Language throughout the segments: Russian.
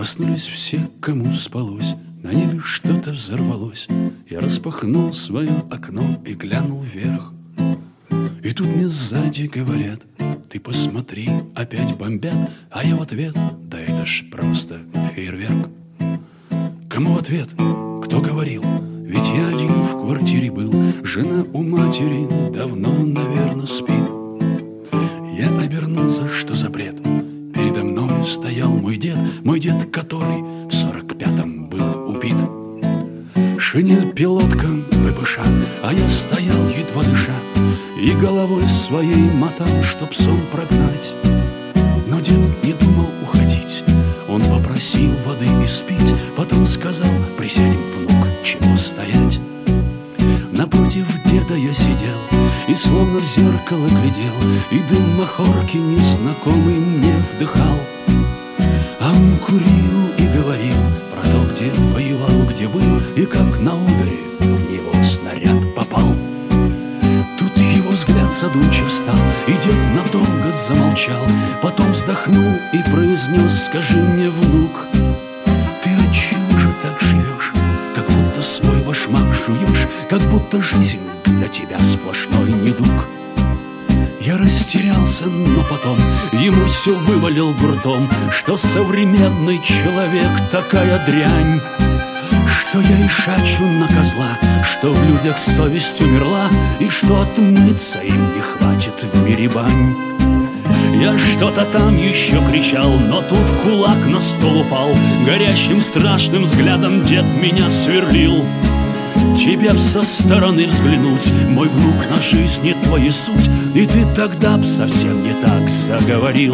Проснулись все, кому спалось, на небе что-то взорвалось. Я распахнул свое окно и глянул вверх. И тут мне сзади говорят: ты посмотри, опять бомбят. А я в ответ: да это ж просто фейерверк. Кому в ответ? Кто говорил? Ведь я один в квартире был. Жена у матери давно, наверное, спит. Я обернулся, что за бред? Передо мной стоял мой дед, который в 45-м был убит. Шинель пилотка ППШ, а я стоял, едва дыша, и головой своей мотал, чтоб сон прогнать. Но дед не думал уходить. Он попросил воды испить, потом сказал: присядем, внук, чего стоять. Напротив деда я сидел и словно в зеркало глядел, и дым махорки незнакомый мне вдыхал. А он курил и говорил про то, где воевал, где был, и как на ударе в него снаряд попал. Тут его взгляд задумчив стал, и дед надолго замолчал. Потом вздохнул и произнес: скажи мне, внук, ты отчего же так живешь? Как будто свой башмак жуешь, как будто жизнь для тебя сплошной недуг. Я растерялся, но потом ему все вывалил грудом, что современный человек такая дрянь, что я и шачу на козла, что в людях совесть умерла, и что отмыться им не хватит в мире бань. Я что-то там еще кричал, но тут кулак на стол упал. Горящим страшным взглядом дед меня сверлил. Тебе б со стороны взглянуть, мой внук, на жизнь и твою суть, и ты тогда б совсем не так заговорил.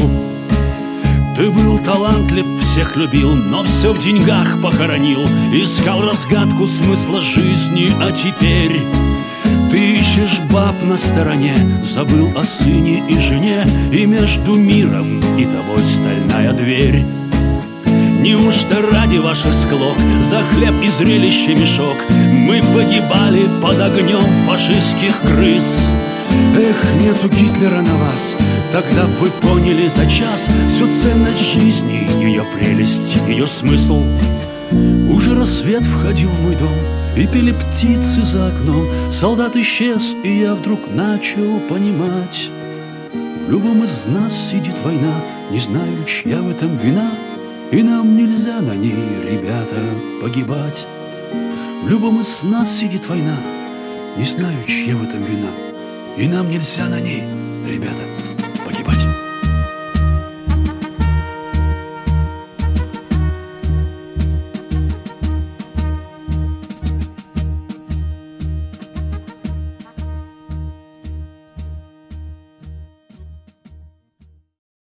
Ты был талантлив, всех любил, но все в деньгах похоронил. Искал разгадку смысла жизни, а теперь ты ищешь баб на стороне, забыл о сыне и жене, и между миром и тобой стальная дверь. Неужто ради ваших склок за хлеб и зрелище мешок мы погибали под огнем фашистских крыс? Эх, нету Гитлера на вас, тогда б вы поняли за час всю ценность жизни, ее прелесть, ее смысл. Уже рассвет входил в мой дом, и пели птицы за окном. Солдат исчез, и я вдруг начал понимать: в любом из нас сидит война, не знаю, чья в этом вина, и нам нельзя на ней, ребята, погибать. В любом из нас сидит война, не знаю, чья в этом вина, и нам нельзя на ней, ребята,